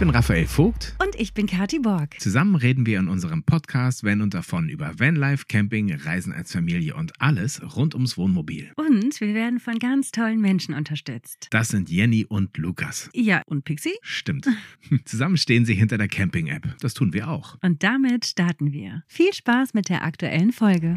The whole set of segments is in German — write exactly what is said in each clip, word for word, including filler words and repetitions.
bin Raphael Vogt. Und ich bin Kathi Borg. Zusammen reden wir in unserem Podcast Van und davon über Vanlife, Camping, Reisen als Familie und alles rund ums Wohnmobil. Und wir werden von ganz tollen Menschen unterstützt. Das sind Jenny und Lukas. Ja, und Pixie? Stimmt. Zusammen stehen sie hinter der Camping-App. Das tun wir auch. Und damit starten wir. Viel Spaß mit der aktuellen Folge.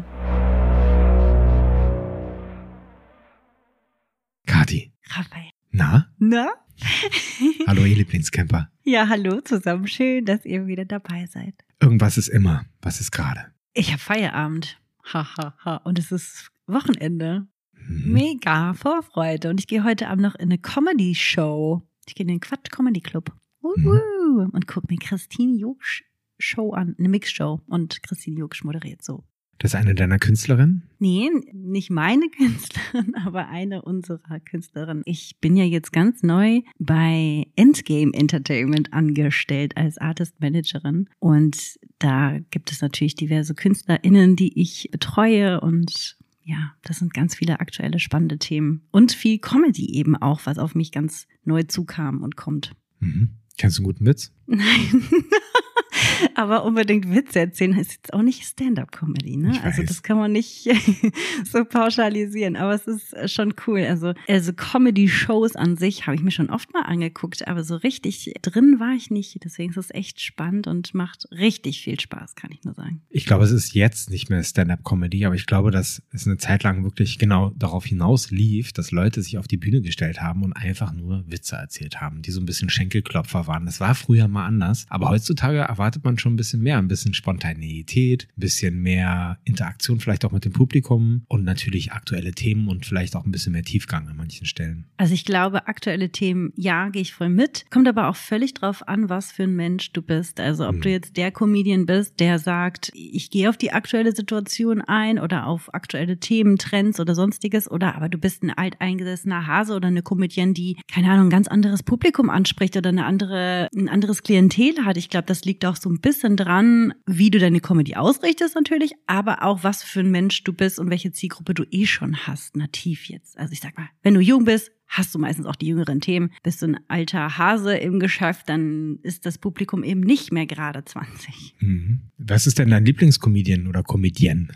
Kathi. Raphael. Na? Na? Hallo, ihr Lieblingscamper. Ja, hallo zusammen. Schön, dass ihr wieder dabei seid. Irgendwas ist immer. Was ist gerade? Ich habe Feierabend. Ha, ha, ha. Und es ist Wochenende. Mhm. Mega Vorfreude. Und ich gehe heute Abend noch in eine Comedy-Show. Ich gehe in den Quatsch Comedy Club. Uhu. Mhm. Und gucke mir Christine Jogsch Show an. Eine Mixshow. Und Christine Jogsch moderiert so. Das ist eine deiner Künstlerinnen? Nee, nicht meine Künstlerin, aber eine unserer Künstlerinnen. Ich bin ja jetzt ganz neu bei Endgame Entertainment angestellt als Artist Managerin. Und da gibt es natürlich diverse KünstlerInnen, die ich betreue. Und ja, das sind ganz viele aktuelle spannende Themen. Und viel Comedy eben auch, was auf mich ganz neu zukam und kommt. Mhm. Kennst du einen guten Witz? Nein. Aber unbedingt Witze erzählen ist jetzt auch nicht Stand-up-Comedy, ne? Also das kann man nicht so pauschalisieren, aber es ist schon cool. Also, also Comedy-Shows an sich habe ich mir schon oft mal angeguckt, aber so richtig drin war ich nicht. Deswegen ist es echt spannend und macht richtig viel Spaß, kann ich nur sagen. Ich glaube, es ist jetzt nicht mehr Stand-up-Comedy, aber ich glaube, dass es eine Zeit lang wirklich genau darauf hinaus lief, dass Leute sich auf die Bühne gestellt haben und einfach nur Witze erzählt haben, die so ein bisschen Schenkelklopfer waren. Das war früher mal anders, aber heutzutage erwartet man schon ein bisschen mehr, ein bisschen Spontaneität, ein bisschen mehr Interaktion vielleicht auch mit dem Publikum und natürlich aktuelle Themen und vielleicht auch ein bisschen mehr Tiefgang an manchen Stellen. Also ich glaube, aktuelle Themen, ja, gehe ich voll mit. Kommt aber auch völlig drauf an, was für ein Mensch du bist. Also ob mhm. du jetzt der Comedian bist, der sagt, ich gehe auf die aktuelle Situation ein oder auf aktuelle Themen, Trends oder sonstiges, oder aber du bist ein alteingesessener Hase oder eine Comedian, die, keine Ahnung, ein ganz anderes Publikum anspricht oder eine andere, ein anderes Klientel hat. Ich glaube, das liegt auch so ein bisschen dran, wie du deine Comedy ausrichtest natürlich, aber auch was für ein Mensch du bist und welche Zielgruppe du eh schon hast, nativ jetzt. Also ich sag mal, wenn du jung bist, hast du meistens auch die jüngeren Themen. Bist du ein alter Hase im Geschäft, dann ist das Publikum eben nicht mehr gerade zwanzig. Mhm. Was ist denn dein Lieblingscomedian oder Comedienne?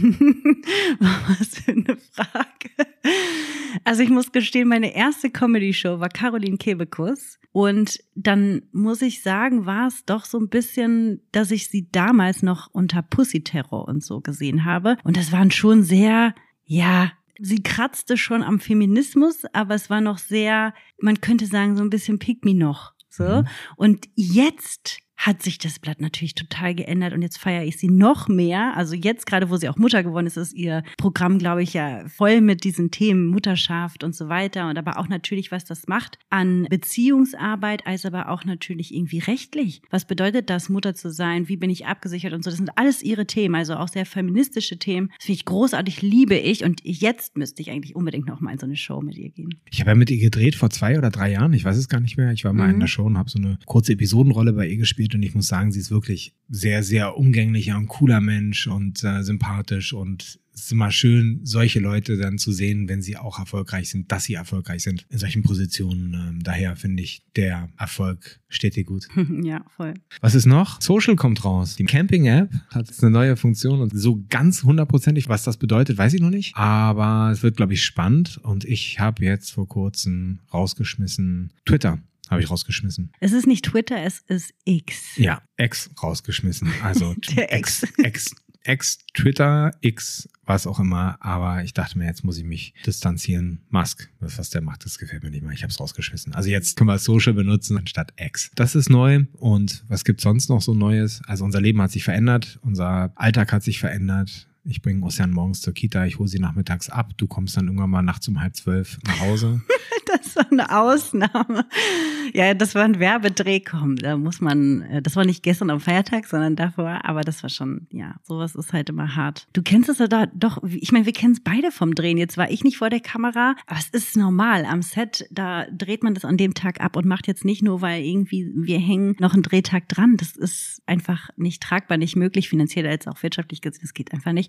Was für eine Frage. Also ich muss gestehen, meine erste Comedy-Show war Caroline Kebekus. Und dann muss ich sagen, war es doch so ein bisschen, dass ich sie damals noch unter Pussy-Terror und so gesehen habe. Und das waren schon sehr, ja, sie kratzte schon am Feminismus, aber es war noch sehr, man könnte sagen, so ein bisschen Pick me noch. So. Mhm. Und jetzt hat sich das Blatt natürlich total geändert und jetzt feiere ich sie noch mehr. Also jetzt gerade, wo sie auch Mutter geworden ist, ist ihr Programm, glaube ich, ja voll mit diesen Themen Mutterschaft und so weiter. Und aber auch natürlich, was das macht an Beziehungsarbeit, als aber auch natürlich irgendwie rechtlich. Was bedeutet das, Mutter zu sein? Wie bin ich abgesichert und so? Das sind alles ihre Themen, also auch sehr feministische Themen. Das finde ich großartig, liebe ich. Und jetzt müsste ich eigentlich unbedingt noch mal in so eine Show mit ihr gehen. Ich habe ja mit ihr gedreht vor zwei oder drei Jahren. Ich weiß es gar nicht mehr. Ich war mal mhm. in der Show und habe so eine kurze Episodenrolle bei ihr gespielt. Und ich muss sagen, sie ist wirklich sehr, sehr umgänglicher und cooler Mensch und äh, sympathisch. Und es ist immer schön, solche Leute dann zu sehen, wenn sie auch erfolgreich sind, dass sie erfolgreich sind in solchen Positionen. Ähm, daher finde ich, der Erfolg steht dir gut. Ja, voll. Was ist noch? Social kommt raus. Die Camping-App hat jetzt eine neue Funktion und so ganz hundertprozentig, was das bedeutet, weiß ich noch nicht. Aber es wird, glaube ich, spannend. Und ich habe jetzt vor kurzem rausgeschmissen Twitter. Habe ich rausgeschmissen. Es ist nicht Twitter, es ist X. Ja, X rausgeschmissen. Also Der X. X, X, X, Twitter, X, was auch immer. Aber ich dachte mir, jetzt muss ich mich distanzieren. Musk, das, was der macht, das gefällt mir nicht mehr. Ich habe es rausgeschmissen. Also jetzt können wir Social benutzen anstatt X. Das ist neu. Und was gibt sonst noch so Neues? Also unser Leben hat sich verändert. Unser Alltag hat sich verändert. Ich bringe Ossian morgens zur Kita, ich hole sie nachmittags ab. Du kommst dann irgendwann mal nachts um halb zwölf nach Hause. Das war eine Ausnahme. Ja, das war ein Werbedreh, komm, da muss man, das war nicht gestern am Feiertag, sondern davor, aber das war schon, ja, sowas ist halt immer hart. Du kennst es ja da, doch, ich meine, wir kennen es beide vom Drehen. Jetzt war ich nicht vor der Kamera, aber es ist normal. Am Set, da dreht man das an dem Tag ab und macht jetzt nicht nur, weil irgendwie wir hängen noch einen Drehtag dran. Das ist einfach nicht tragbar, nicht möglich, finanziell als auch wirtschaftlich gesehen, das geht einfach nicht.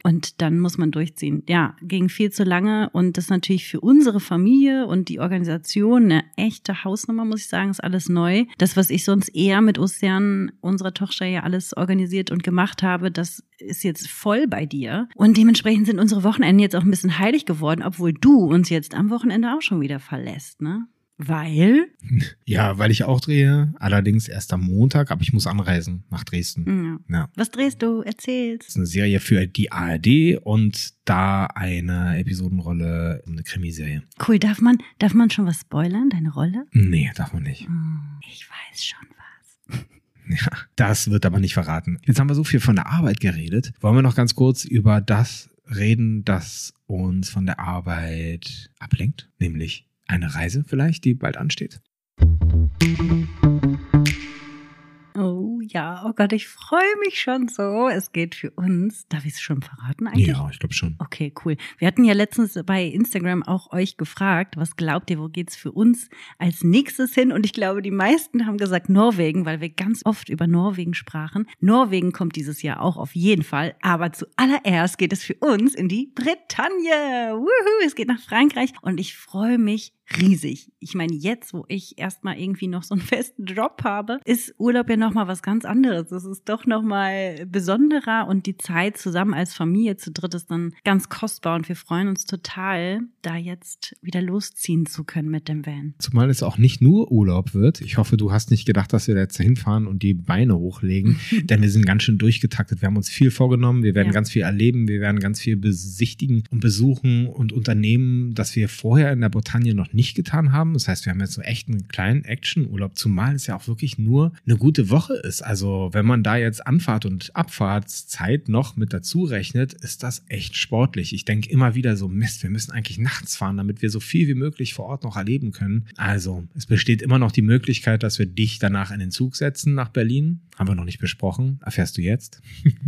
Und dann muss man durchziehen. Ja, ging viel zu lange und das ist natürlich für unsere Familie und die Organisation eine echte Hausnummer, muss ich sagen, ist alles neu. Das, was ich sonst eher mit Ocean, unserer Tochter, ja alles organisiert und gemacht habe, das ist jetzt voll bei dir. Und dementsprechend sind unsere Wochenenden jetzt auch ein bisschen heilig geworden, obwohl du uns jetzt am Wochenende auch schon wieder verlässt, ne? Weil? Ja, weil ich auch drehe, allerdings erst am Montag, aber ich muss anreisen nach Dresden. Ja. Ja. Was drehst du? Erzähl's. Das ist eine Serie für die A R D und da eine Episodenrolle, eine Krimiserie. Cool, darf man, darf man schon was spoilern, deine Rolle? Nee, darf man nicht. Ich weiß schon was. Ja, das wird aber nicht verraten. Jetzt haben wir so viel von der Arbeit geredet. Wollen wir noch ganz kurz über das reden, das uns von der Arbeit ablenkt? Nämlich eine Reise vielleicht, die bald ansteht? Oh ja, oh Gott, ich freue mich schon so. Es geht für uns, darf ich es schon verraten eigentlich? Ja, ich glaube schon. Okay, cool. Wir hatten ja letztens bei Instagram auch euch gefragt, was glaubt ihr, wo geht's für uns als nächstes hin? Und ich glaube, die meisten haben gesagt Norwegen, weil wir ganz oft über Norwegen sprachen. Norwegen kommt dieses Jahr auch auf jeden Fall, aber zuallererst geht es für uns in die Bretagne. Wuhu, es geht nach Frankreich und ich freue mich riesig. Ich meine, jetzt, wo ich erstmal irgendwie noch so einen festen Job habe, ist Urlaub ja nochmal was ganz anderes. Es ist doch nochmal besonderer und die Zeit zusammen als Familie zu dritt ist dann ganz kostbar und wir freuen uns total, da jetzt wieder losziehen zu können mit dem Van. Zumal es auch nicht nur Urlaub wird. Ich hoffe, du hast nicht gedacht, dass wir da jetzt hinfahren und die Beine hochlegen, denn wir sind ganz schön durchgetaktet. Wir haben uns viel vorgenommen, wir werden ja. ganz viel erleben, wir werden ganz viel besichtigen und besuchen und unternehmen, das wir vorher in der Bretagne noch nicht getan haben. Das heißt, wir haben jetzt so echt einen kleinen Action-Urlaub, zumal es ja auch wirklich nur eine gute Woche ist. Also wenn man da jetzt Anfahrt- und Abfahrtszeit noch mit dazu rechnet, ist das echt sportlich. Ich denke immer wieder so, Mist, wir müssen eigentlich nachts fahren, damit wir so viel wie möglich vor Ort noch erleben können. Also es besteht immer noch die Möglichkeit, dass wir dich danach in den Zug setzen nach Berlin. Haben wir noch nicht besprochen. Erfährst du jetzt.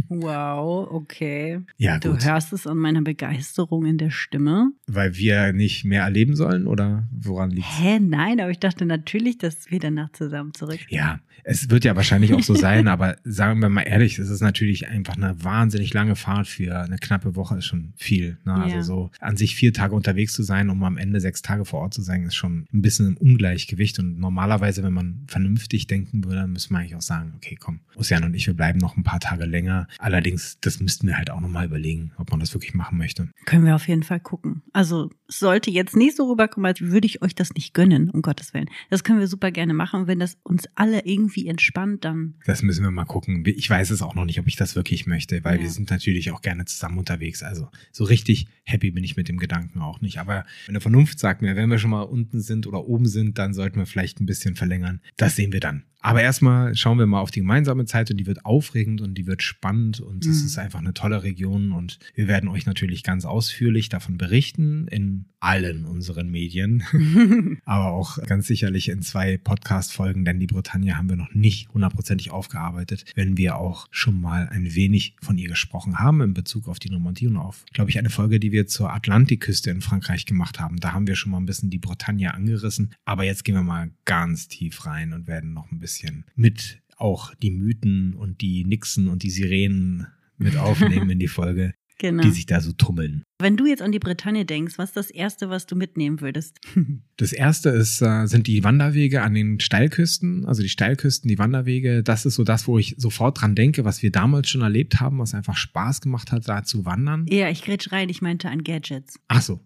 Wow, okay. Ja, du gut. hörst es an meiner Begeisterung in der Stimme. Weil wir nicht mehr erleben sollen oder woran liegt's? Hä, nein, aber ich dachte natürlich, dass wir danach zusammen zurück. Ja, es wird ja wahrscheinlich auch so sein, aber sagen wir mal ehrlich, es ist natürlich einfach eine wahnsinnig lange Fahrt für eine knappe Woche, ist schon viel. Ne? Also ja. so an sich vier Tage unterwegs zu sein, um am Ende sechs Tage vor Ort zu sein, ist schon ein bisschen im Ungleichgewicht und normalerweise, wenn man vernünftig denken würde, müsste man eigentlich auch sagen, okay, komm, Ocean und ich, wir bleiben noch ein paar Tage länger. Allerdings, das müssten wir halt auch nochmal überlegen, ob man das wirklich machen möchte. Können wir auf jeden Fall gucken. Also es sollte jetzt nicht so rüberkommen, als würde ich euch das nicht gönnen, um Gottes Willen. Das können wir super gerne machen und wenn das uns alle irgendwie entspannt, dann... Das müssen wir mal gucken. Ich weiß es auch noch nicht, ob ich das wirklich möchte, weil ja. wir sind natürlich auch gerne zusammen unterwegs. Also so richtig happy bin ich mit dem Gedanken auch nicht. Aber meine Vernunft sagt mir, wenn wir schon mal unten sind oder oben sind, dann sollten wir vielleicht ein bisschen verlängern. Das sehen wir dann. Aber erstmal schauen wir mal auf die gemeinsame Zeit und die wird aufregend und die wird spannend und es mhm. ist einfach eine tolle Region und wir werden euch natürlich ganz ausführlich davon berichten in allen unseren Medien, aber auch ganz sicherlich in zwei Podcast-Folgen, denn die Bretagne haben wir noch nicht hundertprozentig aufgearbeitet, wenn wir auch schon mal ein wenig von ihr gesprochen haben in Bezug auf die Normandie und auf, glaube ich, eine Folge, die wir zur Atlantikküste in Frankreich gemacht haben. Da haben wir schon mal ein bisschen die Bretagne angerissen, aber jetzt gehen wir mal ganz tief rein und werden noch ein bisschen mit auch die Mythen und die Nixen und die Sirenen mit aufnehmen in die Folge, genau. die sich da so tummeln. Wenn du jetzt an die Bretagne denkst, was ist das Erste, was du mitnehmen würdest? Das Erste ist, äh, sind die Wanderwege an den Steilküsten, also die Steilküsten, die Wanderwege. Das ist so das, wo ich sofort dran denke, was wir damals schon erlebt haben, was einfach Spaß gemacht hat, da zu wandern. Ja, ich grätsch rein, ich meinte an Gadgets. Ach so.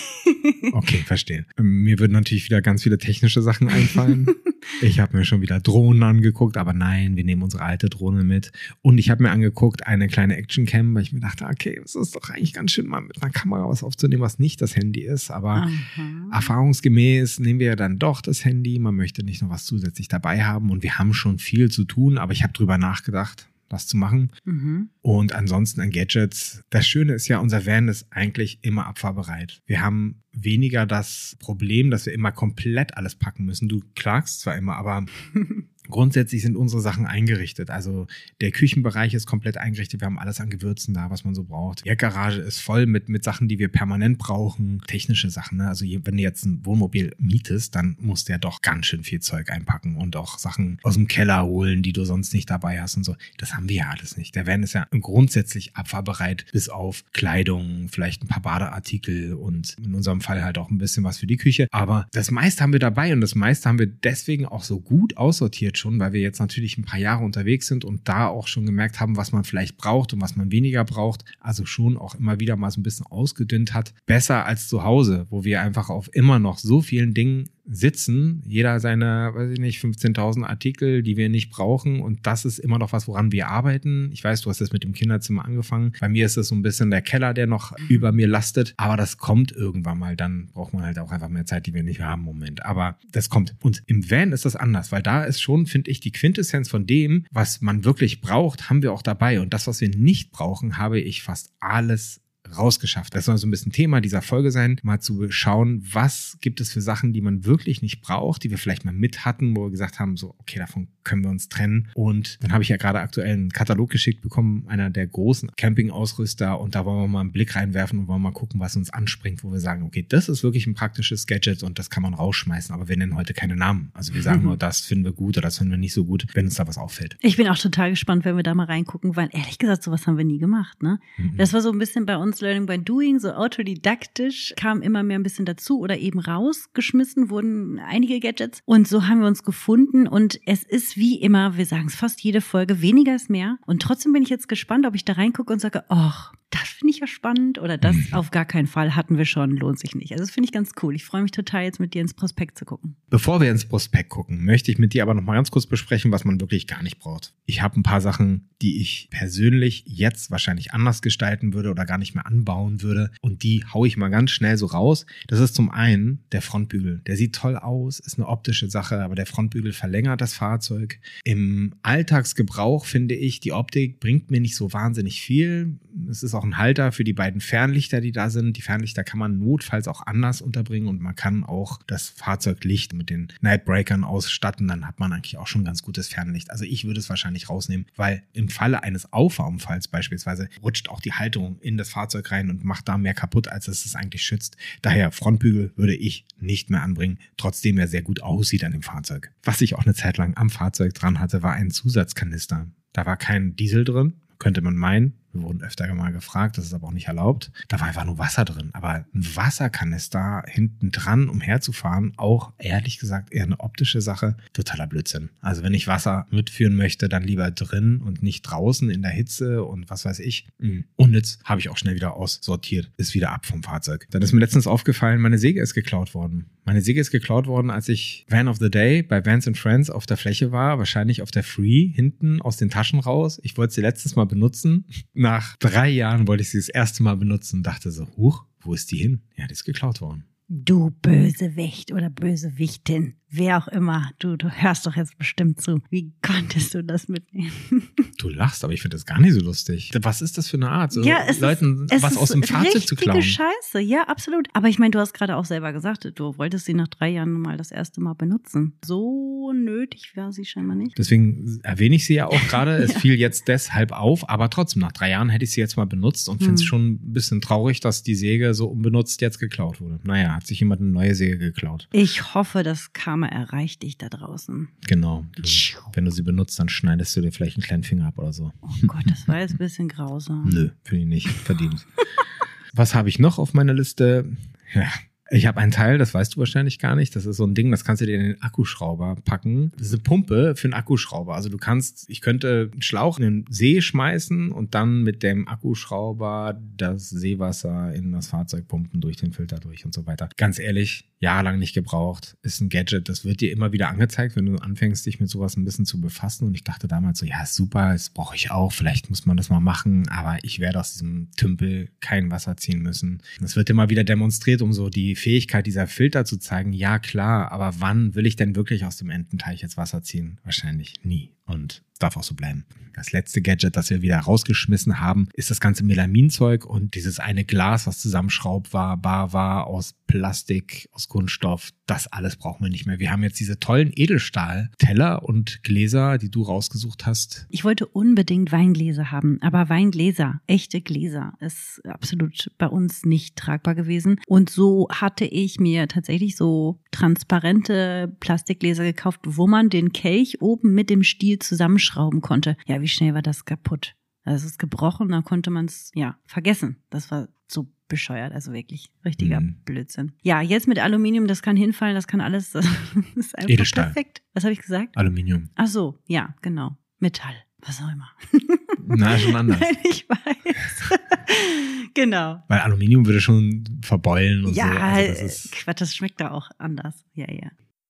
Okay, verstehe. Mir würden natürlich wieder ganz viele technische Sachen einfallen. Ich habe mir schon wieder Drohnen angeguckt, aber nein, wir nehmen unsere alte Drohne mit. Und ich habe mir angeguckt, eine kleine Actioncam, weil ich mir dachte, okay, es ist doch eigentlich ganz schön, mal mit einer Kamera was aufzunehmen, was nicht das Handy ist. Aber Aha. erfahrungsgemäß nehmen wir ja dann doch das Handy. Man möchte nicht noch was zusätzlich dabei haben. Und wir haben schon viel zu tun, aber ich habe drüber nachgedacht, das zu machen. Mhm. Und ansonsten an Gadgets. Das Schöne ist ja, unser Van ist eigentlich immer abfahrbereit. Wir haben weniger das Problem, dass wir immer komplett alles packen müssen. Du klagst zwar immer, aber grundsätzlich sind unsere Sachen eingerichtet. Also der Küchenbereich ist komplett eingerichtet. Wir haben alles an Gewürzen da, was man so braucht. Die Garage ist voll mit, mit Sachen, die wir permanent brauchen. Technische Sachen. Ne? Also wenn du jetzt ein Wohnmobil mietest, dann musst du ja doch ganz schön viel Zeug einpacken und auch Sachen aus dem Keller holen, die du sonst nicht dabei hast und so. Das haben wir ja alles nicht. Der Van ist ja grundsätzlich abfahrbereit, bis auf Kleidung, vielleicht ein paar Badeartikel und in unserem Fall halt auch ein bisschen was für die Küche. Aber das meiste haben wir dabei und das meiste haben wir deswegen auch so gut aussortiert schon, weil wir jetzt natürlich ein paar Jahre unterwegs sind und da auch schon gemerkt haben, was man vielleicht braucht und was man weniger braucht. Also schon auch immer wieder mal so ein bisschen ausgedünnt hat. Besser als zu Hause, wo wir einfach auf immer noch so vielen Dingen sitzen, jeder seine, weiß ich nicht, fünfzehntausend Artikel, die wir nicht brauchen und das ist immer noch was, woran wir arbeiten. Ich weiß, du hast das mit dem Kinderzimmer angefangen. Bei mir ist das so ein bisschen der Keller, der noch über mir lastet, aber das kommt irgendwann mal. Dann braucht man halt auch einfach mehr Zeit, die wir nicht haben im Moment. Aber das kommt. Und im Van ist das anders, weil da ist schon, finde ich, die Quintessenz von dem, was man wirklich braucht, haben wir auch dabei. Und das, was wir nicht brauchen, habe ich fast alles rausgeschafft. Das soll so ein bisschen Thema dieser Folge sein, mal zu schauen, was gibt es für Sachen, die man wirklich nicht braucht, die wir vielleicht mal mit hatten, wo wir gesagt haben, so, okay, davon können wir uns trennen. Und dann habe ich ja gerade aktuell einen Katalog geschickt bekommen, einer der großen Campingausrüster und da wollen wir mal einen Blick reinwerfen und wollen mal gucken, was uns anspringt, wo wir sagen, okay, das ist wirklich ein praktisches Gadget und das kann man rausschmeißen, aber wir nennen heute keine Namen. Also wir sagen nur, das finden wir gut oder das finden wir nicht so gut, wenn uns da was auffällt. Ich bin auch total gespannt, wenn wir da mal reingucken, weil ehrlich gesagt, sowas haben wir nie gemacht, ne? Mhm. Das war so ein bisschen bei uns Learning by Doing, so autodidaktisch, kam immer mehr ein bisschen dazu oder eben rausgeschmissen wurden einige Gadgets und so haben wir uns gefunden und es ist wie immer, wir sagen es fast jede Folge, weniger ist mehr und trotzdem bin ich jetzt gespannt, ob ich da reingucke und sage, ach, das finde ich ja spannend oder das mhm. auf gar keinen Fall hatten wir schon, lohnt sich nicht. Also das finde ich ganz cool. Ich freue mich total, jetzt mit dir ins Prospekt zu gucken. Bevor wir ins Prospekt gucken, möchte ich mit dir aber noch mal ganz kurz besprechen, was man wirklich gar nicht braucht. Ich habe ein paar Sachen, die ich persönlich jetzt wahrscheinlich anders gestalten würde oder gar nicht mehr anbauen würde und die haue ich mal ganz schnell so raus. Das ist zum einen der Frontbügel. Der sieht toll aus, ist eine optische Sache, aber der Frontbügel verlängert das Fahrzeug. Im Alltagsgebrauch finde ich, die Optik bringt mir nicht so wahnsinnig viel. Es ist auch ein Halter für die beiden Fernlichter, die da sind. Die Fernlichter kann man notfalls auch anders unterbringen und man kann auch das Fahrzeuglicht mit den Nightbreakern ausstatten. Dann hat man eigentlich auch schon ganz gutes Fernlicht. Also ich würde es wahrscheinlich rausnehmen, weil im Falle eines Auffahrunfalls beispielsweise rutscht auch die Halterung in das Fahrzeug rein und macht da mehr kaputt, als es es eigentlich schützt. Daher Frontbügel würde ich nicht mehr anbringen, trotzdem er sehr gut aussieht an dem Fahrzeug. Was ich auch eine Zeit lang am Fahrzeug dran hatte, war ein Zusatzkanister. Da war kein Diesel drin, könnte man meinen. Wir wurden öfter mal gefragt, das ist aber auch nicht erlaubt. Da war einfach nur Wasser drin. Aber ein Wasserkanister hinten dran, um herzufahren, auch ehrlich gesagt eher eine optische Sache. Totaler Blödsinn. Also wenn ich Wasser mitführen möchte, dann lieber drin und nicht draußen in der Hitze und was weiß ich. Unnütz, habe ich auch schnell wieder aussortiert. Ist wieder ab vom Fahrzeug. Dann ist mir letztens aufgefallen, meine Säge ist geklaut worden. Meine Säge ist geklaut worden, als ich Van of the Day bei Vans and Friends auf der Fläche war. Wahrscheinlich auf der Free, hinten aus den Taschen raus. Ich wollte sie letztens mal benutzen. Nach drei Jahren wollte ich sie das erste Mal benutzen und dachte so, huch, wo ist die hin? Ja, die ist geklaut worden. Du Bösewicht oder Bösewichtin, wer auch immer, du, du hörst doch jetzt bestimmt zu. Wie konntest du das mitnehmen? Du lachst, aber ich finde das gar nicht so lustig. Was ist das für eine Art, so ja, es Leuten ist, was aus dem Fahrzeug zu klauen? Richtige Scheiße, ja, absolut. Aber ich meine, du hast gerade auch selber gesagt, du wolltest sie nach drei Jahren mal das erste Mal benutzen. So nötig war sie scheinbar nicht. Deswegen erwähne ich sie ja auch gerade. Es ja. fiel jetzt deshalb auf, aber trotzdem, nach drei Jahren hätte ich sie jetzt mal benutzt und finde es hm. schon ein bisschen traurig, dass die Säge so unbenutzt jetzt geklaut wurde. Naja, hat sich jemand eine neue Säge geklaut. Ich hoffe, das Karma erreicht dich da draußen. Genau. Du, wenn du sie benutzt, dann schneidest du dir vielleicht einen kleinen Finger ab oder so. Oh Gott, das war jetzt ein bisschen grausam. Nö, finde ich nicht. Verdient. Was habe ich noch auf meiner Liste? Ja. Ich habe einen Teil, das weißt du wahrscheinlich gar nicht. Das ist so ein Ding, das kannst du dir in den Akkuschrauber packen. Das ist eine Pumpe für einen Akkuschrauber. Also du kannst, ich könnte einen Schlauch in den See schmeißen und dann mit dem Akkuschrauber das Seewasser in das Fahrzeug pumpen, durch den Filter durch und so weiter. Ganz ehrlich, jahrelang nicht gebraucht. Ist ein Gadget, das wird dir immer wieder angezeigt, wenn du anfängst, dich mit sowas ein bisschen zu befassen. Und ich dachte damals so, ja, super, das brauche ich auch. Vielleicht muss man das mal machen. Aber ich werde aus diesem Tümpel kein Wasser ziehen müssen. Das wird immer wieder demonstriert, um so die Fähigkeit dieser Filter zu zeigen, ja klar, aber wann will ich denn wirklich aus dem Ententeich jetzt Wasser ziehen? Wahrscheinlich nie. Und darf auch so bleiben. Das letzte Gadget, das wir wieder rausgeschmissen haben, ist das ganze Melaminzeug und dieses eine Glas, was zusammenschraubbar war, war aus Plastik, aus Kunststoff, das alles brauchen wir nicht mehr. Wir haben jetzt diese tollen Edelstahl-Teller und Gläser, die du rausgesucht hast. Ich wollte unbedingt Weingläser haben, aber Weingläser, echte Gläser, ist absolut bei uns nicht tragbar gewesen. Und so hatte ich mir tatsächlich so transparente Plastikgläser gekauft, wo man den Kelch oben mit dem Stiel zusammenschrauben konnte. Ja, wie schnell war das kaputt? Also es ist gebrochen, dann konnte man es, ja, vergessen. Das war so bescheuert, also wirklich richtiger mhm. Blödsinn. Ja, jetzt mit Aluminium, das kann hinfallen, das kann alles, das ist einfach Edelstahl. Perfekt. Was habe ich gesagt? Aluminium. Ach so, ja, genau. Metall, was auch immer. Na, schon anders. Nein, ich weiß. Genau. Weil Aluminium würde schon verbeulen und ja, so. Also das ist Quatsch, das schmeckt da auch anders. Ja, ja.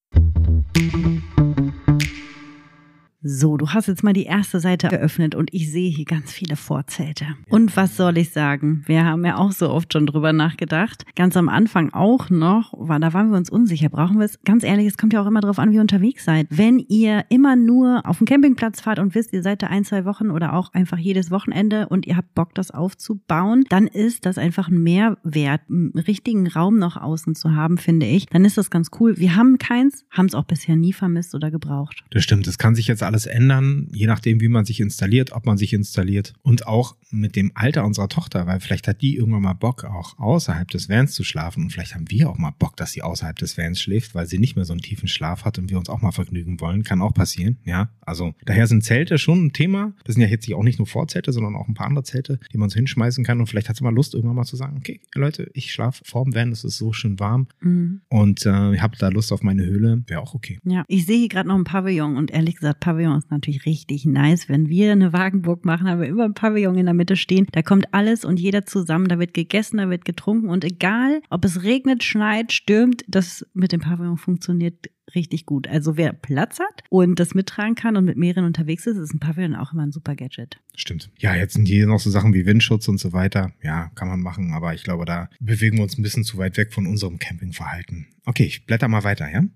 So, du hast jetzt mal die erste Seite geöffnet und ich sehe hier ganz viele Vorzelte. Und was soll ich sagen? Wir haben ja auch so oft schon drüber nachgedacht. Ganz am Anfang auch noch, war, da waren wir uns unsicher. Brauchen wir es? Ganz ehrlich, es kommt ja auch immer drauf an, wie ihr unterwegs seid. Wenn ihr immer nur auf den Campingplatz fahrt und wisst, ihr seid da ein, zwei Wochen oder auch einfach jedes Wochenende und ihr habt Bock, das aufzubauen, dann ist das einfach ein Mehrwert, einen richtigen Raum noch außen zu haben, finde ich. Dann ist das ganz cool. Wir haben keins, haben es auch bisher nie vermisst oder gebraucht. Das stimmt, das kann sich jetzt alles ändern, je nachdem, wie man sich installiert, ob man sich installiert und auch mit dem Alter unserer Tochter, weil vielleicht hat die irgendwann mal Bock, auch außerhalb des Vans zu schlafen und vielleicht haben wir auch mal Bock, dass sie außerhalb des Vans schläft, weil sie nicht mehr so einen tiefen Schlaf hat und wir uns auch mal vergnügen wollen, kann auch passieren, ja, also daher sind Zelte schon ein Thema, das sind ja jetzt auch nicht nur Vorzelte, sondern auch ein paar andere Zelte, die man so hinschmeißen kann und vielleicht hat sie mal Lust, irgendwann mal zu sagen, okay, Leute, ich schlafe vorm Van, es ist so schön warm mhm. und äh, ich habe da Lust auf meine Höhle, wäre auch okay. Ja, ich sehe hier gerade noch ein Pavillon und ehrlich gesagt, Pavillon ist natürlich richtig nice. Wenn wir eine Wagenburg machen, haben wir immer ein Pavillon in der Mitte stehen. Da kommt alles und jeder zusammen. Da wird gegessen, da wird getrunken. Und egal, ob es regnet, schneit, stürmt, das mit dem Pavillon funktioniert richtig gut. Also wer Platz hat und das mittragen kann und mit mehreren unterwegs ist, ist ein Pavillon auch immer ein super Gadget. Stimmt. Ja, jetzt sind hier noch so Sachen wie Windschutz und so weiter. Ja, kann man machen. Aber ich glaube, da bewegen wir uns ein bisschen zu weit weg von unserem Campingverhalten. Okay, ich blätter mal weiter, ja?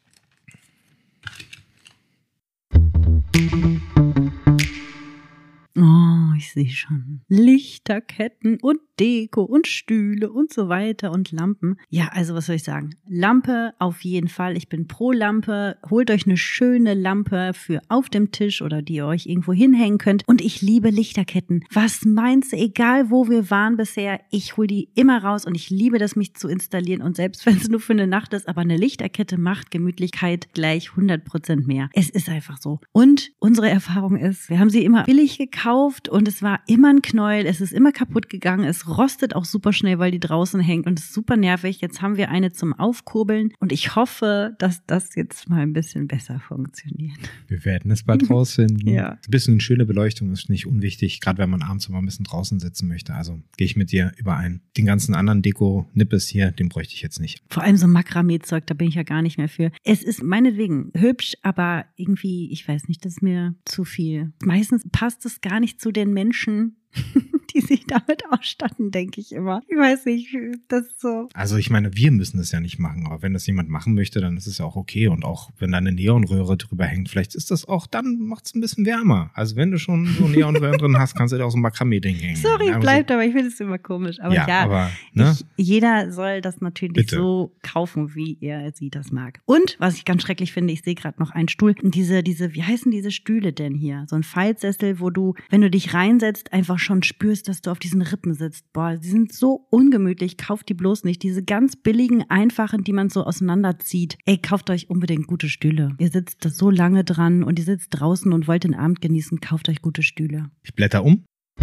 Oh, ich sehe schon. Lichterketten und Deko und Stühle und so weiter und Lampen. Ja, also was soll ich sagen? Lampe auf jeden Fall. Ich bin pro Lampe. Holt euch eine schöne Lampe für auf dem Tisch oder die ihr euch irgendwo hinhängen könnt. Und ich liebe Lichterketten. Was meinst du? Egal wo wir waren bisher, ich hole die immer raus und ich liebe das, mich zu installieren. Und selbst wenn es nur für eine Nacht ist, aber eine Lichterkette macht Gemütlichkeit gleich hundert Prozent mehr. Es ist einfach so. Und unsere Erfahrung ist, wir haben sie immer billig gekauft und es war immer ein Knäuel. Es ist immer kaputt gegangen. Es rostet auch super schnell, weil die draußen hängt und ist super nervig. Jetzt haben wir eine zum Aufkurbeln und ich hoffe, dass das jetzt mal ein bisschen besser funktioniert. Wir werden es bald rausfinden. Ja. Ein bisschen schöne Beleuchtung ist nicht unwichtig, gerade wenn man abends mal ein bisschen draußen sitzen möchte. Also gehe ich mit dir überein. Den ganzen anderen Deko-Nippes hier, den bräuchte ich jetzt nicht. Vor allem so Makramee-Zeug, da bin ich ja gar nicht mehr für. Es ist meinetwegen hübsch, aber irgendwie, ich weiß nicht, das ist mir zu viel. Meistens passt es gar nicht zu den Menschen, die sich damit ausstatten, denke ich immer. Ich weiß nicht, das ist so. Also ich meine, wir müssen es ja nicht machen, aber wenn das jemand machen möchte, dann ist es ja auch okay. Und auch wenn da eine Neonröhre drüber hängt, vielleicht ist das auch, dann macht es ein bisschen wärmer. Also wenn du schon so Neonröhren drin hast, kannst du dir auch so ein Makramee-Ding hängen. Sorry, ja, bleibt, so. aber ich finde es immer komisch. Aber ja, ja aber, ne? ich, jeder soll das natürlich Bitte. so kaufen, wie er sie das mag. Und, was ich ganz schrecklich finde, ich sehe gerade noch einen Stuhl. Diese, diese, wie heißen diese Stühle denn hier? So ein Faltsessel, wo du, wenn du dich reinsetzt, einfach schon spürst, dass du auf diesen Rippen sitzt. Boah, die sind so ungemütlich. Kauft die bloß nicht. Diese ganz billigen, einfachen, die man so auseinanderzieht. Ey, kauft euch unbedingt gute Stühle. Ihr sitzt da so lange dran und ihr sitzt draußen und wollt den Abend genießen. Kauft euch gute Stühle. Ich blätter um.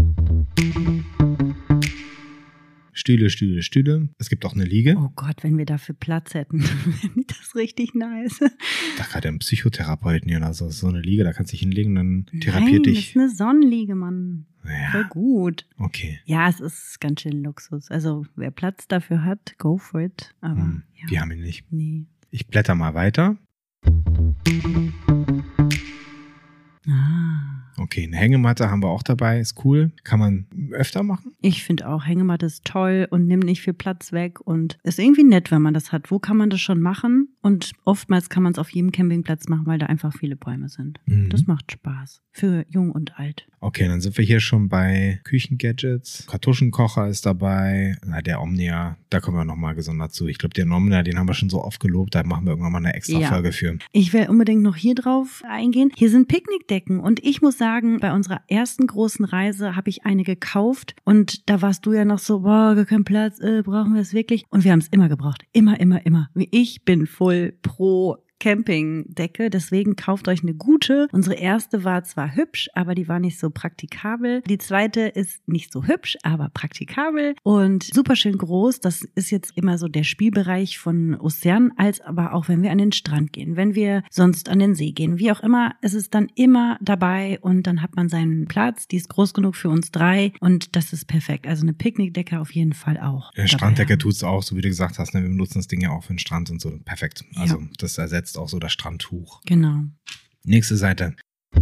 Stühle, Stühle, Stühle. Es gibt auch eine Liege. Oh Gott, wenn wir dafür Platz hätten, wäre das richtig nice. Da gerade einen Psychotherapeuten hier oder so. So eine Liege, da kannst du dich hinlegen, dann therapiert Nein, dich. das ist eine Sonnenliege, Mann. Ja. Voll gut. Okay. Ja, es ist ganz schön Luxus. Also, wer Platz dafür hat, go for it. Aber hm, ja. Wir haben ihn nicht. Nee. Ich blätter mal weiter. Ah. Okay, eine Hängematte haben wir auch dabei, ist cool. Kann man öfter machen? Ich finde auch, Hängematte ist toll und nimmt nicht viel Platz weg und ist irgendwie nett, wenn man das hat. Wo kann man das schon machen? Und oftmals kann man es auf jedem Campingplatz machen, weil da einfach viele Bäume sind. Mhm. Das macht Spaß. Für jung und alt. Okay, dann sind wir hier schon bei Küchengadgets. Kartuschenkocher ist dabei. Na, der Omnia, da kommen wir nochmal gesondert zu. Ich glaube, den Omnia, den haben wir schon so oft gelobt. Da machen wir irgendwann mal eine extra ja. Folge für. Ich will unbedingt noch hier drauf eingehen. Hier sind Picknickdecken und ich muss sagen, bei unserer ersten großen Reise habe ich eine gekauft und da warst du ja noch so, boah, gar kein Platz, äh, brauchen wir es wirklich? Und wir haben es immer gebraucht. Immer, immer, immer. Ich bin voll pro Campingdecke, deswegen kauft euch eine gute. Unsere erste war zwar hübsch, aber die war nicht so praktikabel. Die zweite ist nicht so hübsch, aber praktikabel und super schön groß. Das ist jetzt immer so der Spielbereich von Ocean, als aber auch wenn wir an den Strand gehen, wenn wir sonst an den See gehen, wie auch immer, ist es dann immer dabei und dann hat man seinen Platz. Die ist groß genug für uns drei und das ist perfekt. Also eine Picknickdecke auf jeden Fall auch. Eine Stranddecke tut es auch, so wie du gesagt hast. Ne? Wir benutzen das Ding ja auch für den Strand und so. Perfekt. Also ja. Das ersetzt auch so das Strandtuch. Genau. Nächste Seite.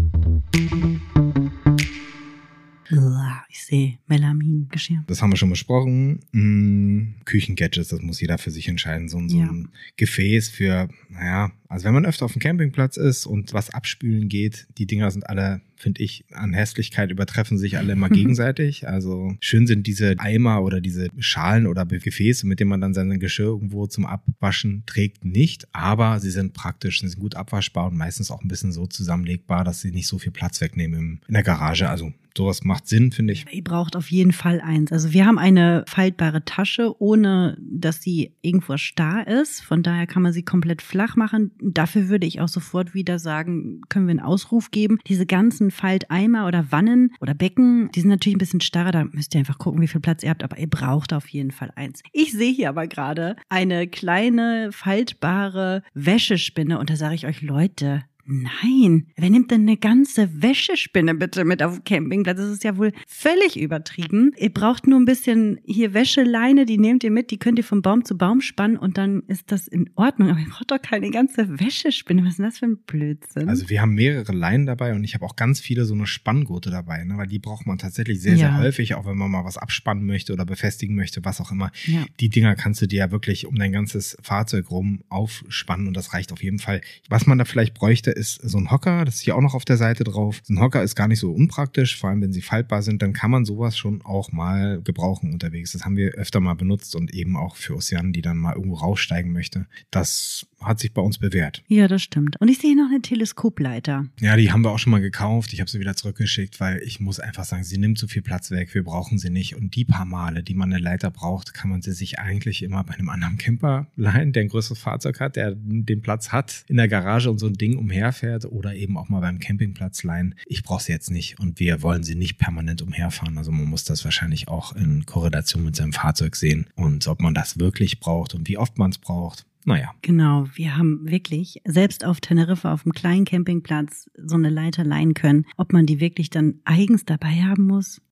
Ich sehe Melamin-Geschirr. Das haben wir schon besprochen. Hm, Küchengadgets, das muss jeder für sich entscheiden. So, so ja. ein Gefäß für, naja, also wenn man öfter auf dem Campingplatz ist und was abspülen geht, die Dinger sind alle, finde ich, an Hässlichkeit übertreffen sich alle immer gegenseitig. Also schön sind diese Eimer oder diese Schalen oder Gefäße, mit denen man dann sein Geschirr irgendwo zum Abwaschen trägt, nicht. Aber sie sind praktisch, sie sind gut abwaschbar und meistens auch ein bisschen so zusammenlegbar, dass sie nicht so viel Platz wegnehmen in der Garage. Also sowas macht Sinn, finde ich. Ihr braucht auf jeden Fall eins. Also wir haben eine faltbare Tasche, ohne dass sie irgendwo starr ist. Von daher kann man sie komplett flach machen. Dafür würde ich auch sofort wieder sagen, können wir einen Ausruf geben. Diese ganzen Falteimer oder Wannen oder Becken, die sind natürlich ein bisschen starrer. Da müsst ihr einfach gucken, wie viel Platz ihr habt. Aber ihr braucht auf jeden Fall eins. Ich sehe hier aber gerade eine kleine faltbare Wäschespinne. Und da sage ich euch, Leute, nein, wer nimmt denn eine ganze Wäschespinne bitte mit auf dem Campingplatz? Das ist ja wohl völlig übertrieben. Ihr braucht nur ein bisschen hier Wäscheleine, die nehmt ihr mit, die könnt ihr von Baum zu Baum spannen und dann ist das in Ordnung. Aber ihr braucht doch keine ganze Wäschespinne. Was ist denn das für ein Blödsinn? Also wir haben mehrere Leinen dabei und ich habe auch ganz viele so eine Spanngurte dabei, ne? Weil die braucht man tatsächlich sehr, sehr ja. häufig, auch wenn man mal was abspannen möchte oder befestigen möchte, was auch immer. Ja. Die Dinger kannst du dir ja wirklich um dein ganzes Fahrzeug rum aufspannen und das reicht auf jeden Fall. Was man da vielleicht bräuchte, ist so ein Hocker, das ist hier auch noch auf der Seite drauf. So ein Hocker ist gar nicht so unpraktisch, vor allem wenn sie faltbar sind, dann kann man sowas schon auch mal gebrauchen unterwegs. Das haben wir öfter mal benutzt und eben auch für Ocean, die dann mal irgendwo raussteigen möchte. Das hat sich bei uns bewährt. Ja, das stimmt. Und ich sehe noch eine Teleskopleiter. Ja, die haben wir auch schon mal gekauft. Ich habe sie wieder zurückgeschickt, weil ich muss einfach sagen, sie nimmt zu viel Platz weg. Wir brauchen sie nicht. Und die paar Male, die man eine Leiter braucht, kann man sie sich eigentlich immer bei einem anderen Camper leihen, der ein größeres Fahrzeug hat, der den Platz hat in der Garage und so ein Ding umherfährt oder eben auch mal beim Campingplatz leihen. Ich brauche sie jetzt nicht und wir wollen sie nicht permanent umherfahren. Also man muss das wahrscheinlich auch in Korrelation mit seinem Fahrzeug sehen und ob man das wirklich braucht und wie oft man es braucht. Naja. Genau, wir haben wirklich selbst auf Teneriffa auf einem kleinen Campingplatz so eine Leiter leihen können. Ob man die wirklich dann eigens dabei haben muss?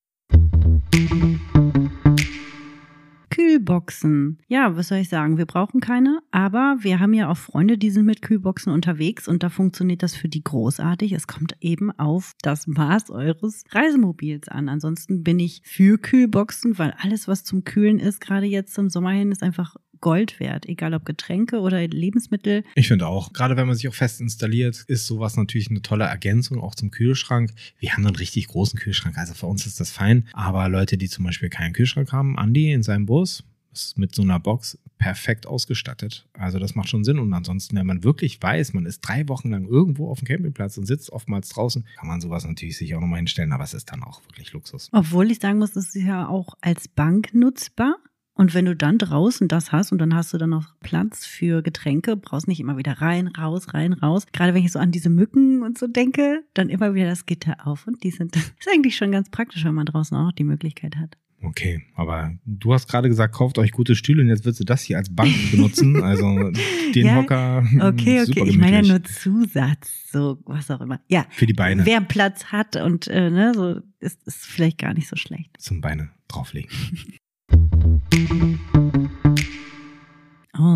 Kühlboxen. Ja, was soll ich sagen? Wir brauchen keine, aber wir haben ja auch Freunde, die sind mit Kühlboxen unterwegs und da funktioniert das für die großartig. Es kommt eben auf das Maß eures Reisemobils an. Ansonsten bin ich für Kühlboxen, weil alles, was zum Kühlen ist, gerade jetzt zum Sommer hin, ist einfach Gold wert, egal ob Getränke oder Lebensmittel. Ich finde auch, gerade wenn man sich auch fest installiert, ist sowas natürlich eine tolle Ergänzung, auch zum Kühlschrank. Wir haben einen richtig großen Kühlschrank, also für uns ist das fein. Aber Leute, die zum Beispiel keinen Kühlschrank haben, Andi in seinem Bus, ist mit so einer Box perfekt ausgestattet. Also das macht schon Sinn. Und ansonsten, wenn man wirklich weiß, man ist drei Wochen lang irgendwo auf dem Campingplatz und sitzt oftmals draußen, kann man sowas natürlich sich auch nochmal hinstellen, aber es ist dann auch wirklich Luxus. Obwohl ich sagen muss, es ist ja auch als Bank nutzbar. Und wenn du dann draußen das hast und dann hast du dann noch Platz für Getränke, brauchst nicht immer wieder rein, raus, rein, raus. Gerade wenn ich so an diese Mücken und so denke, dann immer wieder das Gitter auf. Und die sind, das ist eigentlich schon ganz praktisch, wenn man draußen auch noch die Möglichkeit hat. Okay, aber du hast gerade gesagt, kauft euch gute Stühle und jetzt willst du das hier als Bank benutzen. Also den ja, Hocker. Okay, okay, ich meine ja nur Zusatz, so was auch immer. Ja, für die Beine. Wer Platz hat und äh, ne, so ist, ist vielleicht gar nicht so schlecht. Zum Beine drauflegen. Oh,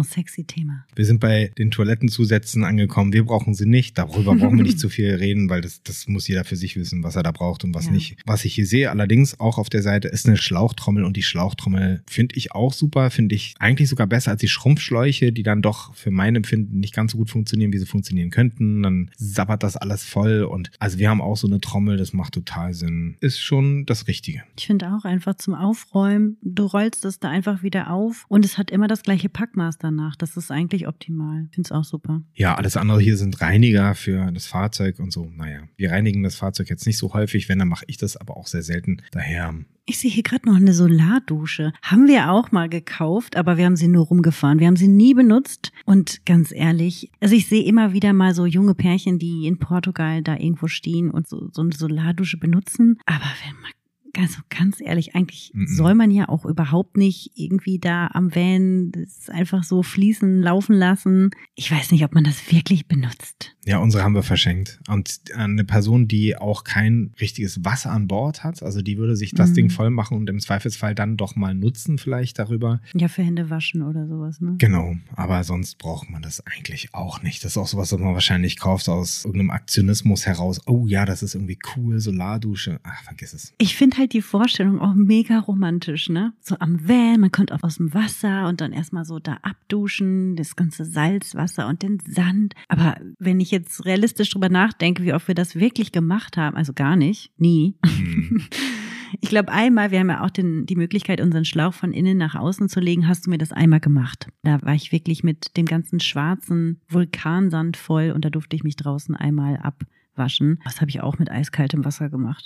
Oh, sexy Thema. Wir sind bei den Toilettenzusätzen angekommen. Wir brauchen sie nicht. Darüber brauchen wir nicht zu viel reden, weil das, das muss jeder für sich wissen, was er da braucht und was ja. nicht. Was ich hier sehe, allerdings auch auf der Seite, ist eine Schlauchtrommel. Und die Schlauchtrommel finde ich auch super. Finde ich eigentlich sogar besser als die Schrumpfschläuche, die dann doch für mein Empfinden nicht ganz so gut funktionieren, wie sie funktionieren könnten. Dann sabbert das alles voll. Und also wir haben auch so eine Trommel, das macht total Sinn. Ist schon das Richtige. Ich finde auch einfach zum Aufräumen, du rollst es da einfach wieder auf und es hat immer das gleiche Packmaß danach. Das ist eigentlich optimal. Ich finde es auch super. Ja, alles andere hier sind Reiniger für das Fahrzeug und so. Naja, wir reinigen das Fahrzeug jetzt nicht so häufig, wenn, dann mache ich das aber auch sehr selten. Daher... Ich sehe hier gerade noch eine Solardusche. Haben wir auch mal gekauft, aber wir haben sie nur rumgefahren. Wir haben sie nie benutzt. Und ganz ehrlich, also ich sehe immer wieder mal so junge Pärchen, die in Portugal da irgendwo stehen und so, so eine Solardusche benutzen. Aber wenn man Also ganz ehrlich, eigentlich mm-mm. soll man ja auch überhaupt nicht irgendwie da am Van das einfach so fließen, laufen lassen. Ich weiß nicht, ob man das wirklich benutzt. Ja, unsere haben wir verschenkt. Und eine Person, die auch kein richtiges Wasser an Bord hat, also die würde sich das mm. Ding voll machen und im Zweifelsfall dann doch mal nutzen vielleicht darüber. Ja, für Hände waschen oder sowas, ne? Genau, aber sonst braucht man das eigentlich auch nicht. Das ist auch sowas, was man wahrscheinlich kauft aus irgendeinem Aktionismus heraus. Oh ja, das ist irgendwie cool, Solardusche. Ach, vergiss es. Ich finde halt die Vorstellung auch mega romantisch, ne? So am Van, man kommt auch aus dem Wasser und dann erstmal so da abduschen, das ganze Salzwasser und den Sand. Aber wenn ich jetzt realistisch drüber nachdenke, wie oft wir das wirklich gemacht haben, also gar nicht, nie. Mhm. Ich glaube einmal, wir haben ja auch den, die Möglichkeit, unseren Schlauch von innen nach außen zu legen, hast du mir das einmal gemacht. Da war ich wirklich mit dem ganzen schwarzen Vulkansand voll und da durfte ich mich draußen einmal abwaschen. Das habe ich auch mit eiskaltem Wasser gemacht.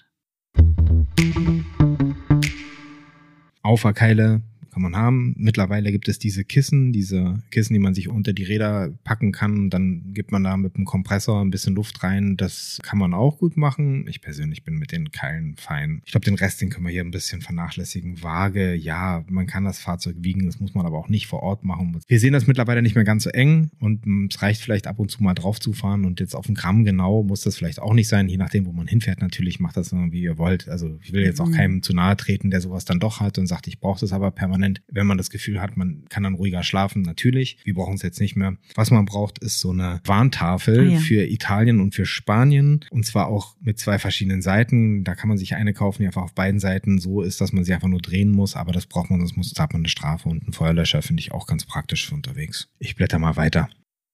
Auferkeile kann man haben. Mittlerweile gibt es diese Kissen, diese Kissen, die man sich unter die Räder packen kann. Dann gibt man da mit dem Kompressor ein bisschen Luft rein. Das kann man auch gut machen. Ich persönlich bin mit den Keilen fein. Ich glaube, den Rest, den können wir hier ein bisschen vernachlässigen. Waage, ja, man kann das Fahrzeug wiegen. Das muss man aber auch nicht vor Ort machen. Wir sehen das mittlerweile nicht mehr ganz so eng und es reicht vielleicht ab und zu mal drauf zu fahren. Und jetzt auf ein Gramm genau muss das vielleicht auch nicht sein. Je nachdem, wo man hinfährt, natürlich macht das wie ihr wollt. Also ich will jetzt auch keinem zu nahe treten, der sowas dann doch hat und sagt, ich brauche das aber permanent. Wenn man das Gefühl hat, man kann dann ruhiger schlafen, natürlich. Wir brauchen es jetzt nicht mehr. Was man braucht, ist so eine Warntafel ah, ja. für Italien und für Spanien. Und zwar auch mit zwei verschiedenen Seiten. Da kann man sich eine kaufen, die einfach auf beiden Seiten so ist, dass man sie einfach nur drehen muss. Aber das braucht man, sonst muss, hat man eine Strafe. Und einen Feuerlöscher finde ich auch ganz praktisch für unterwegs. Ich blätter mal weiter.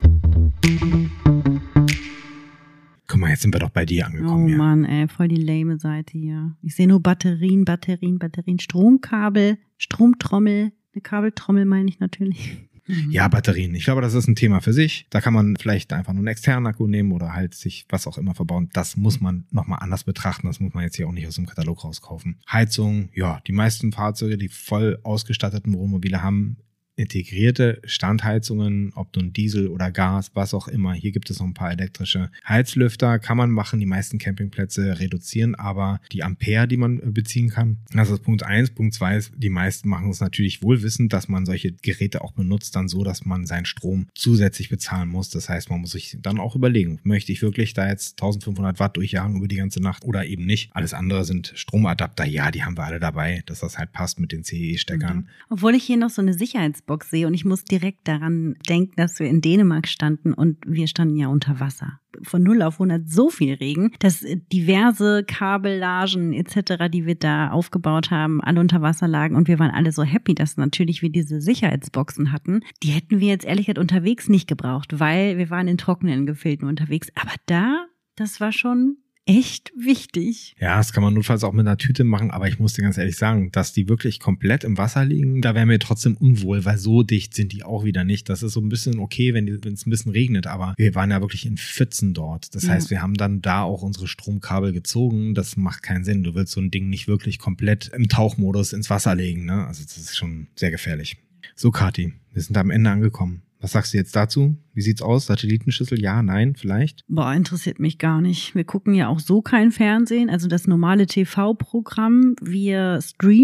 Guck mal, jetzt sind wir doch bei dir angekommen. Oh ja. Mann, ey, voll die lame Seite hier. Ich sehe nur Batterien, Batterien, Batterien, Stromkabel, Stromtrommel, eine Kabeltrommel meine ich natürlich. Ja, Batterien. Ich glaube, das ist ein Thema für sich. Da kann man vielleicht einfach nur einen externen Akku nehmen oder halt sich was auch immer verbauen. Das muss man nochmal anders betrachten. Das muss man jetzt hier auch nicht aus dem Katalog rauskaufen. Heizung, ja, die meisten Fahrzeuge, die voll ausgestatteten Wohnmobile haben integrierte Standheizungen, ob nun Diesel oder Gas, was auch immer. Hier gibt es noch ein paar elektrische Heizlüfter, kann man machen. Die meisten Campingplätze reduzieren aber die Ampere, die man beziehen kann. Das ist Punkt eins. Punkt zwei ist, die meisten machen es natürlich wohl wissend, dass man solche Geräte auch benutzt, dann so, dass man seinen Strom zusätzlich bezahlen muss. Das heißt, man muss sich dann auch überlegen, möchte ich wirklich da jetzt eintausendfünfhundert Watt durchjagen über die ganze Nacht oder eben nicht. Alles andere sind Stromadapter. Ja, die haben wir alle dabei, dass das halt passt mit den C E-Steckern. Mhm. Obwohl ich hier noch so eine Sicherheits Box sehe und ich muss direkt daran denken, dass wir in Dänemark standen und wir standen ja unter Wasser. Von null auf hundert so viel Regen, dass diverse Kabellagen et cetera, die wir da aufgebaut haben, alle unter Wasser lagen und wir waren alle so happy, dass natürlich wir diese Sicherheitsboxen hatten. Die hätten wir jetzt ehrlich gesagt unterwegs nicht gebraucht, weil wir waren in trockenen Gefilden unterwegs. Aber da, das war schon echt wichtig. Ja, das kann man notfalls auch mit einer Tüte machen, aber ich muss dir ganz ehrlich sagen, dass die wirklich komplett im Wasser liegen, da wäre mir trotzdem unwohl, weil so dicht sind die auch wieder nicht. Das ist so ein bisschen okay, wenn es ein bisschen regnet, aber wir waren ja wirklich in Pfützen dort. Das ja. heißt, wir haben dann da auch unsere Stromkabel gezogen. Das macht keinen Sinn. Du willst so ein Ding nicht wirklich komplett im Tauchmodus ins Wasser legen, ne? Also das ist schon sehr gefährlich. So, Kathi, wir sind am Ende angekommen. Was sagst du jetzt dazu? Wie sieht's aus? Satellitenschüssel? Ja, nein, vielleicht? Boah, interessiert mich gar nicht. Wir gucken ja auch so kein Fernsehen. Also das normale T V-Programm, wir streamen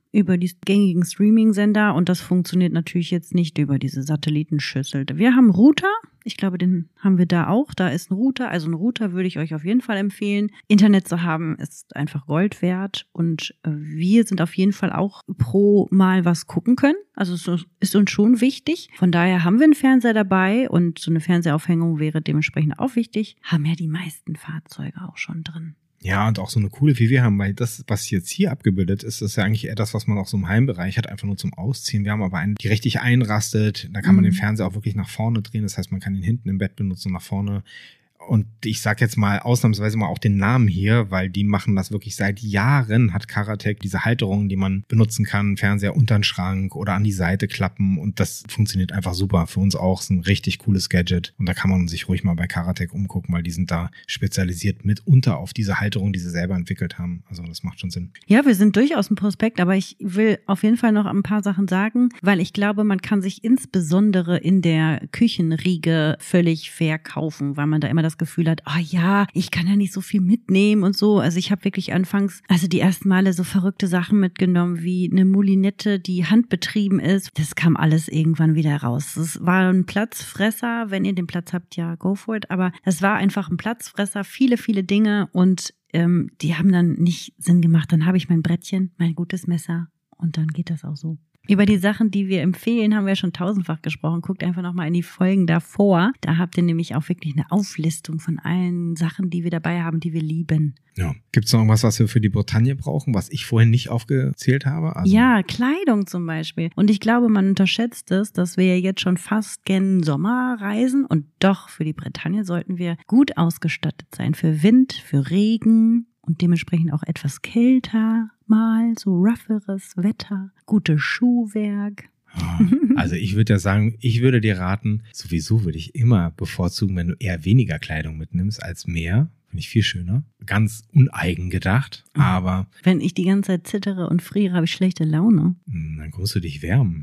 über die gängigen Streaming-Sender und das funktioniert natürlich jetzt nicht über diese Satellitenschüssel. Wir haben Router. Ich glaube, den haben wir da auch. Da ist ein Router. Also ein Router würde ich euch auf jeden Fall empfehlen. Internet zu haben ist einfach Gold wert. Und wir sind auf jeden Fall auch pro mal was gucken können. Also es ist uns schon wichtig. Von daher haben wir einen Fernseher dabei und so eine Fernsehaufhängung wäre dementsprechend auch wichtig. Haben ja die meisten Fahrzeuge auch schon drin. Ja, und auch so eine coole, wie wir haben, weil das, was jetzt hier abgebildet ist, ist ja eigentlich eher das, was man auch so im Heimbereich hat, einfach nur zum Ausziehen. Wir haben aber einen, die richtig einrastet. Da kann man mhm. den Fernseher auch wirklich nach vorne drehen. Das heißt, man kann ihn hinten im Bett benutzen und nach vorne. Und ich sag jetzt mal ausnahmsweise mal auch den Namen hier, weil die machen das wirklich seit Jahren, hat Karatec diese Halterungen, die man benutzen kann, Fernseher unter den Schrank oder an die Seite klappen und das funktioniert einfach super. Für uns auch ist ein richtig cooles Gadget und da kann man sich ruhig mal bei Karatec umgucken, weil die sind da spezialisiert mitunter auf diese Halterung, die sie selber entwickelt haben. Also das macht schon Sinn. Ja, wir sind durchaus ein Prospekt, aber ich will auf jeden Fall noch ein paar Sachen sagen, weil ich glaube, man kann sich insbesondere in der Küchenriege völlig verkaufen, weil man da immer das Gefühl hat, ah ja, ich kann ja nicht so viel mitnehmen und so. Also ich habe wirklich anfangs, also die ersten Male so verrückte Sachen mitgenommen, wie eine Moulinette, die handbetrieben ist. Das kam alles irgendwann wieder raus. Das war ein Platzfresser, wenn ihr den Platz habt, ja, go for it. Aber es war einfach ein Platzfresser, viele, viele Dinge und ähm, die haben dann nicht Sinn gemacht. Dann habe ich mein Brettchen, mein gutes Messer und dann geht das auch so. Über die Sachen, die wir empfehlen, haben wir schon tausendfach gesprochen. Guckt einfach nochmal in die Folgen davor. Da habt ihr nämlich auch wirklich eine Auflistung von allen Sachen, die wir dabei haben, die wir lieben. Ja. Gibt es noch irgendwas, was wir für die Bretagne brauchen, was ich vorhin nicht aufgezählt habe? Also ja, Kleidung zum Beispiel. Und ich glaube, man unterschätzt es, dass wir ja jetzt schon fast gen Sommer reisen. Und doch, für die Bretagne sollten wir gut ausgestattet sein. Für Wind, für Regen und dementsprechend auch etwas kälter. Mal so rougheres Wetter, gutes Schuhwerk. Also ich würde ja sagen, ich würde dir raten, sowieso würde ich immer bevorzugen, wenn du eher weniger Kleidung mitnimmst als mehr. Finde ich viel schöner. Ganz uneigen gedacht, aber... Wenn ich die ganze Zeit zittere und friere, habe ich schlechte Laune. Dann musst du dich wärmen.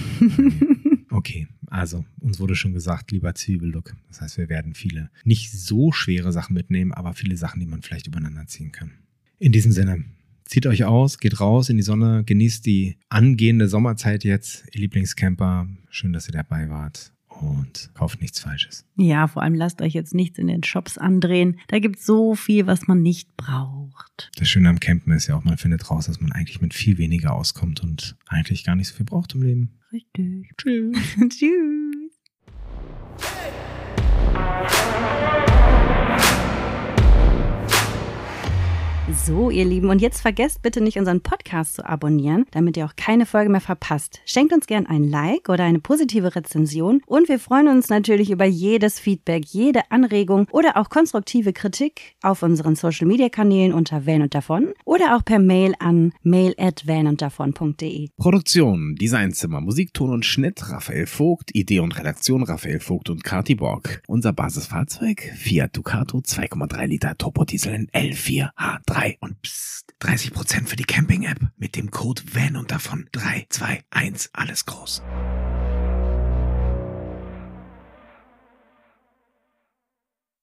Okay, also uns wurde schon gesagt, lieber Zwiebellook. Das heißt, wir werden viele nicht so schwere Sachen mitnehmen, aber viele Sachen, die man vielleicht übereinander ziehen kann. In diesem Sinne... Zieht euch aus, geht raus in die Sonne, genießt die angehende Sommerzeit jetzt, ihr Lieblingscamper. Schön, dass ihr dabei wart und kauft nichts Falsches. Ja, vor allem lasst euch jetzt nichts in den Shops andrehen. Da gibt es so viel, was man nicht braucht. Das Schöne am Campen ist ja auch, man findet raus, dass man eigentlich mit viel weniger auskommt und eigentlich gar nicht so viel braucht im Leben. Richtig. Tschüss. Tschüss. So, ihr Lieben, und jetzt vergesst bitte nicht, unseren Podcast zu abonnieren, damit ihr auch keine Folge mehr verpasst. Schenkt uns gern ein Like oder eine positive Rezension und wir freuen uns natürlich über jedes Feedback, jede Anregung oder auch konstruktive Kritik auf unseren Social-Media-Kanälen unter Van und Davon oder auch per Mail an mail at van und davon punkt de. Produktion, Designzimmer, Musikton und Schnitt Raphael Vogt, Idee und Redaktion Raphael Vogt und Kati Borg. Unser Basisfahrzeug Fiat Ducato zwei Komma drei Liter Turbodiesel in L vier H drei. Und psst, dreißig Prozent für die Camping-App mit dem Code Van und Davon drei zwei eins, alles groß.